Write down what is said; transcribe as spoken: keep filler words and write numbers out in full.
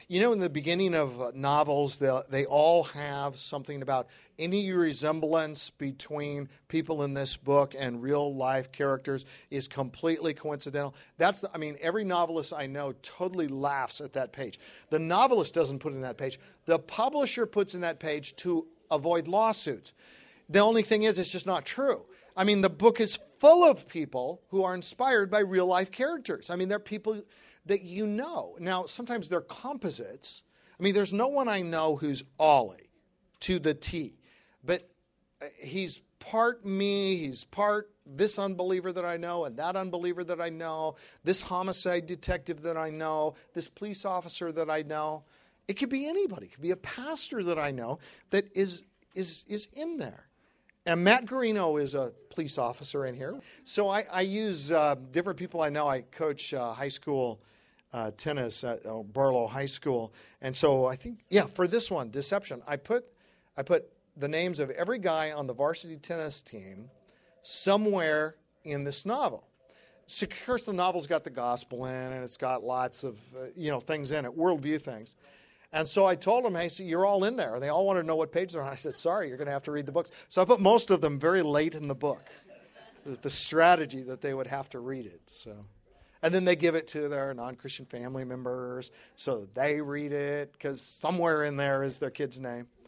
You know, in the beginning of uh, novels, they, they all have something about any resemblance between people in this book and real life characters is completely coincidental. That's, the, I mean, every novelist I know totally laughs at that page. The novelist doesn't put in that page. The publisher puts in that page to avoid lawsuits. The only thing is, it's just not true. I mean, the book is full of people who are inspired by real life characters. I mean, they're people that you know. Now, sometimes they're composites. I mean, there's no one I know who's Ollie to the T. But he's part me, he's part this unbeliever that I know and that unbeliever that I know, this homicide detective that I know, this police officer that I know. It could be anybody. It could be a pastor that I know that is is is in there. And Matt Garino is a police officer in here. So I, I use uh, different people I know. I coach uh, high school uh, tennis at uh, Barlow High School. And so I think, yeah, for this one, Deception, I put I put the names of every guy on the varsity tennis team somewhere in this novel. So, of course, the novel's got the gospel in, and it's got lots of uh, you know things in it, worldview things. And so I told them, hey, so you're all in there. And they all wanted to know what page they're on. I said, sorry, you're going to have to read the books. So I put most of them very late in the book. It was the strategy that they would have to read it. So, and then they give it to their non-Christian family members so that they read it, because somewhere in there is their kid's name.